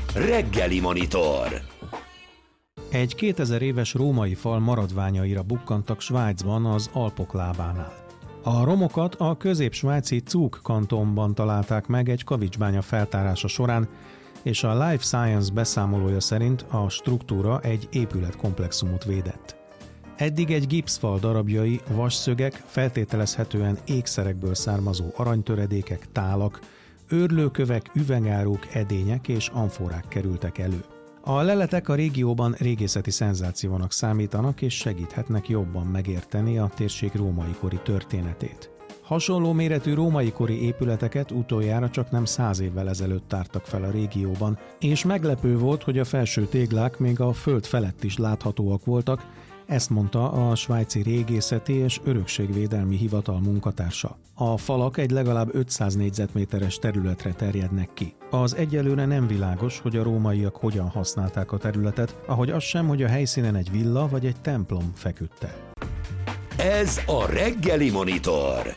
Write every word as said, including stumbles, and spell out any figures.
Reggeli Monitor. Egy kétezer éves római fal maradványaira bukkantak Svájcban az Alpok lábánál. A romokat a közép-svájci Zug kantonban találták meg egy kavicsbánya feltárása során, és a Life Science beszámolója szerint a struktúra egy épületkomplexumot védett. Eddig egy gipszfal darabjai, vasszögek, feltételezhetően ékszerekből származó aranytöredékek, tálak, őrlőkövek, üvegáruk, edények és amforák kerültek elő. A leletek a régióban régészeti szenzációnak számítanak és segíthetnek jobban megérteni a térség római kori történetét. Hasonló méretű római kori épületeket utoljára csak nem száz évvel ezelőtt tártak fel a régióban, és meglepő volt, hogy a felső téglák még a föld felett is láthatóak voltak, ezt mondta a svájci régészeti és örökségvédelmi hivatal munkatársa. A falak egy legalább ötszáz négyzetméteres területre terjednek ki. Az egyelőre nem világos, hogy a rómaiak hogyan használták a területet, ahogy az sem, hogy a helyszínen egy villa vagy egy templom feküdt el. Ez a Reggeli Monitor.